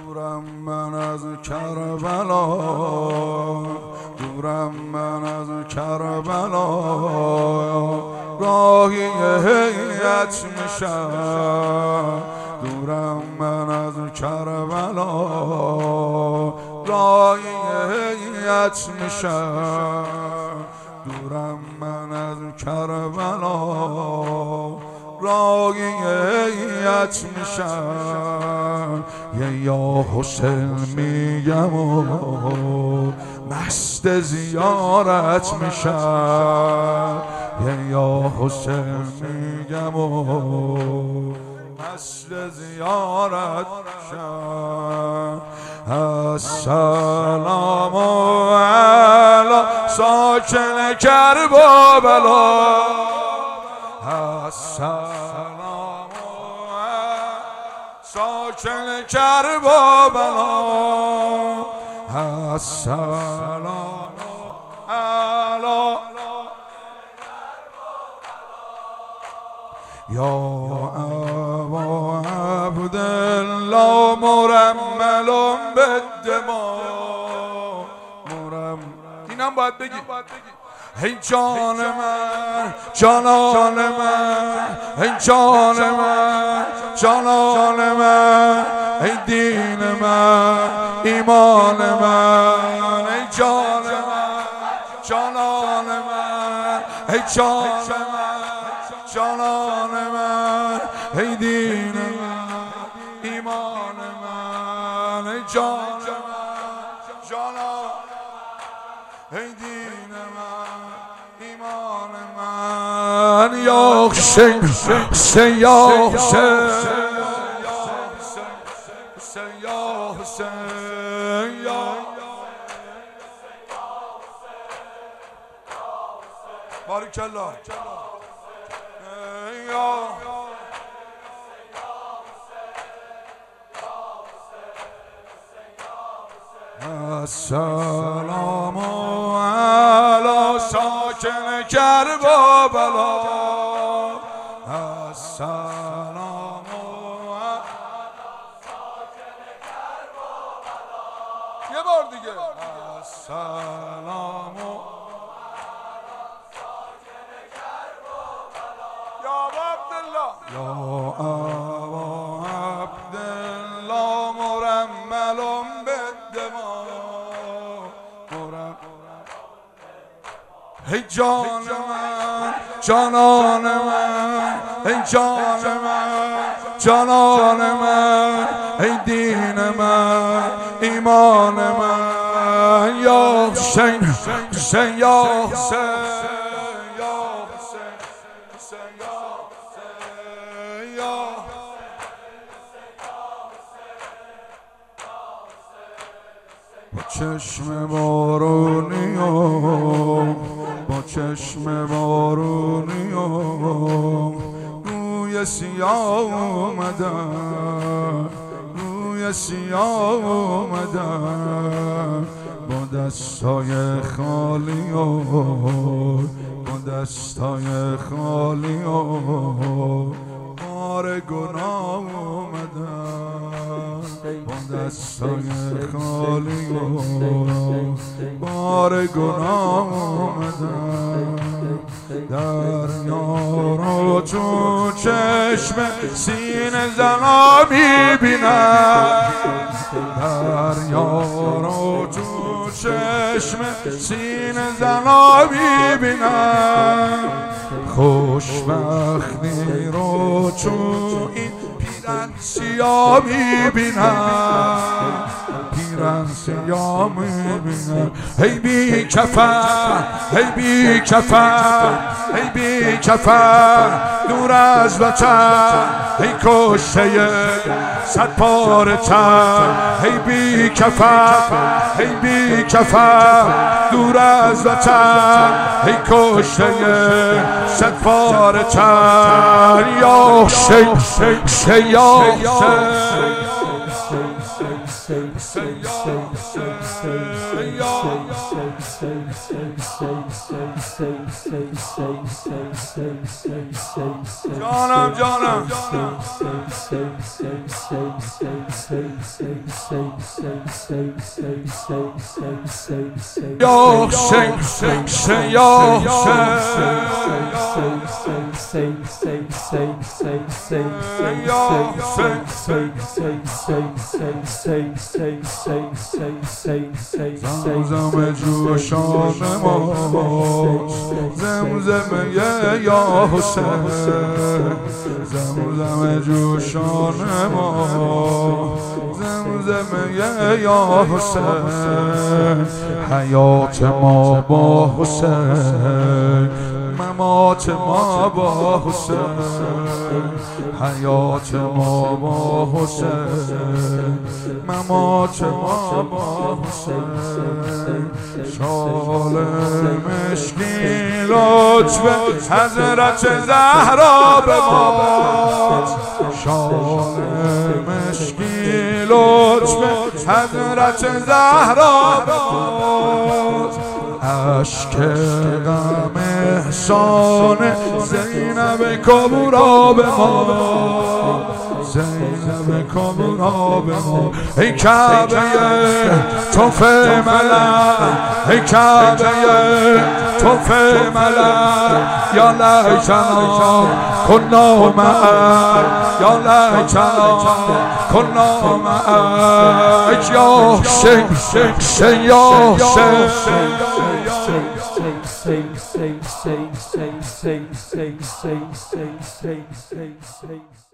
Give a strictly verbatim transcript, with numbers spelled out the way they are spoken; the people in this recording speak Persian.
دورم من از کربلا، دورم من از کربلا، راهی هیئت میشم. دورم من از کربلا، راهی هیئت میشم. دورم من از کربلا، راهی هیئت میشم. یه یا حسین میگم و مست زیارت میشم. یه یا حسین میگم و مست زیارت میشم. السلام علی ساکن کربلا، السلام علی ساکن کربلا، السلام علی یا ابا عبدالله مرمل بالدماء. مرم اینم باید بگی. ای جان من جانان من، ای جان من جانان من، ای دین من ایمان من، ای جان من جانان من، ای جان من جانان من، ای دین من ایمان من، ای جان من جانان، ای دین من ایمان من. یا حسین حسین یا حسین یا حسین یا بارک الله یا السلام علی ساکن کربلا، السلام علی ساکن کربلا. یه بار دیگه السلام یا عبدالله یا ابا عبدالله مرمل بالدماء. ای جان من جانان من، ای جان من جانان من، ای دین من ایمان من. یا حسین حسین یا حسین با چشم بارونی و با چشم بارونی و روی سیاه اومدم، روی سیاه اومدم. با دستای خالی و با دستای خالی و بار گناه اومدم. با دستای خالی و بار گناه اومدم. دریا رو تو چشم سینه زنا میبینم، دریا رو تو چشم سینه زنا میبینم. خوشبختی رو تو این پیرن سیاه میبینم، پیرن سیاه میبینم. ای بی کفن ای بی کفن ای بی کفن دور از وطن، ای کشته صد پاره تن. ای بی کفن ای بی کفن دور از وطن، ای کشته صد پاره تن. یا حسین حسین یا حسین جانم جانم یا حسین حسین یا زمزم جوشان ما زمزم یا حسین زمزم جوشان ما زمزم یا حسین حیات ما با حسین ممات ما با حسین حیات ما با حسین ممات ما با حسین شال مشکی لطف حضرت زهرا به ما شال مشکی لطف حضرت زهرا به ما اشک غم احسان زینب کبرا به ما زینب کبرا به ما ای کعبه توف ملک ای کعبه توف ملک یا لیتنا کنا معک یا لیتنا کنا معک یا حسین حسین یا حسین say say say say say say say say say say